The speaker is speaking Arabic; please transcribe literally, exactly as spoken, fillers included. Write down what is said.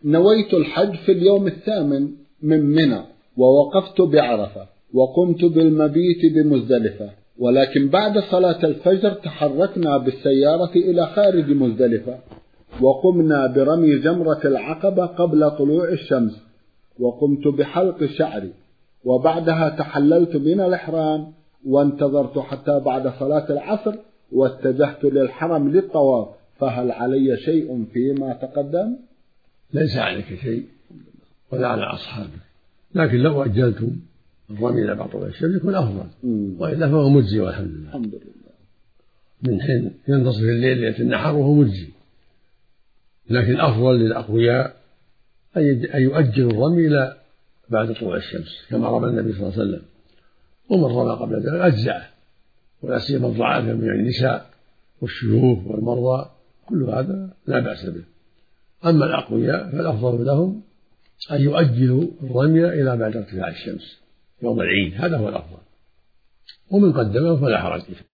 نويت الحج في اليوم الثامن من منى ووقفت بعرفة وقمت بالمبيت بمزدلفة، ولكن بعد صلاة الفجر تحركنا بالسيارة إلى خارج مزدلفة وقمنا برمي جمرة العقبة قبل طلوع الشمس، وقمت بحلق شعري، وبعدها تحللت من الإحرام وانتظرت حتى بعد صلاة العصر واتجهت للحرم للطواف. فهل علي شيء فيما تقدم؟ ليس عليك شيء ولا على أصحابك، لكن لو أجلتم الرمي إلى بعد طلوع الشمس يكون أفضل، وإلا فهو مجزي والحمد لله. الحمد لله. من حين ينتصف الليل ليلة النحر وهو مجزي، لكن الأفضل للأقوياء أن يؤجلوا الرمي إلى بعد طلوع الشمس كما رمى النبي صلى الله عليه وسلم، ومن رمى قبل ذلك أجزعه، ولا سيما الضعاف من النساء والشيوخ والمرضى، كل هذا لا بأس به. أما الأقوياء فالأفضل لهم أن يؤجلوا الرمي إلى بعد ارتفاع الشمس يوم العيد، هذا هو الأفضل، ومن قدمه فلا حرج.